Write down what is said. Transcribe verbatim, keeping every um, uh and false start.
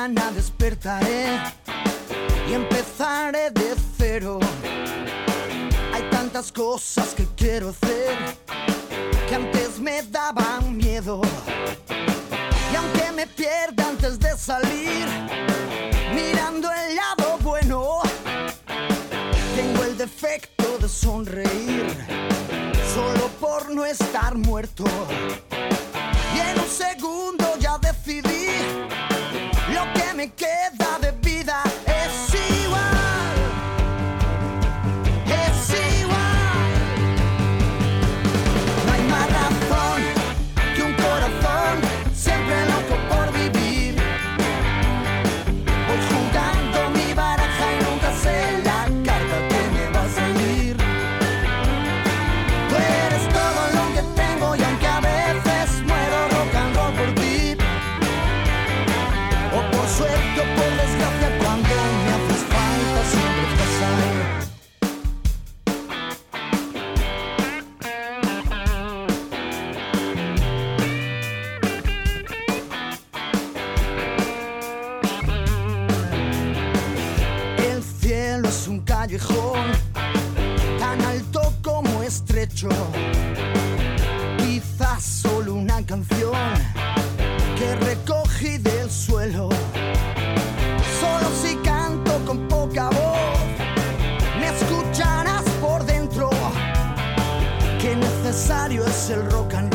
mañana despertaré y empezaré de cero. Hay tantas cosas que quiero hacer que antes me daban miedo. Y aunque me pierda antes de salir, mirando el lado bueno, tengo el defecto de sonreír solo por no estar muerto. Y en un segundo ya decidí, lo que me queda de vida es igual, es igual. No hay más razón que un corazón siempre loco por vivir. Voy jugando mi baraja y nunca sé la carta que me va a salir. Tú eres todo lo que tengo y aunque a veces muero rock and roll por ti, o por suerte o por desgracia, cuando me haces falta siempre estás ahí. El cielo es un callejón tan alto como estrecho, quizás solo una canción que recogí del suelo. Solo si canto con poca voz me escucharás por dentro. Qué necesario es el rock and roll.